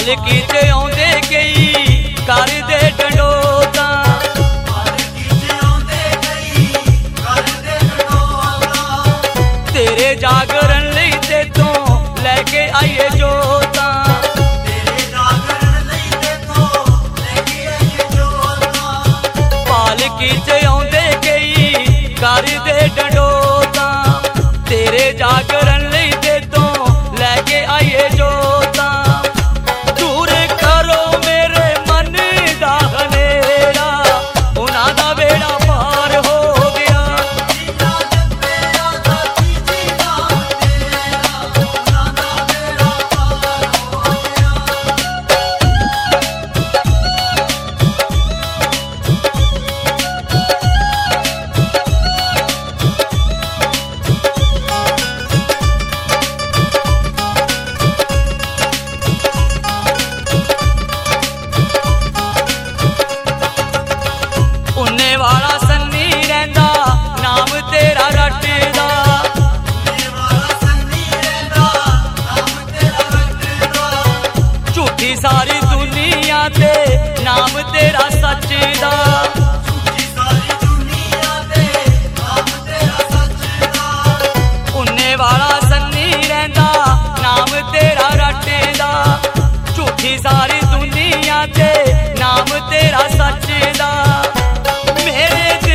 पालकी च आउंदे कई करदे डंडोता, तेरे जागरण लई ते तों लैके आइए जोता, पालकी च आउंदे कई करदे डंडोता, तेरे जागरण लई ते तों लैके आइए जोता। दूर करो मेरे मन दा हनेरा, उन्हां दा बेड़ा पार हो गया। उन्ने वाला सन्नी रहिंदा नाम तेरा रटदा, झूठी सारी दुनिया ते नाम तेरा सचदा, उन्ने वाला सन्नी रहिंदा नाम तेरा रटदा, झूठी सारी दुनिया ते नाम तेरा सचदा। मेरे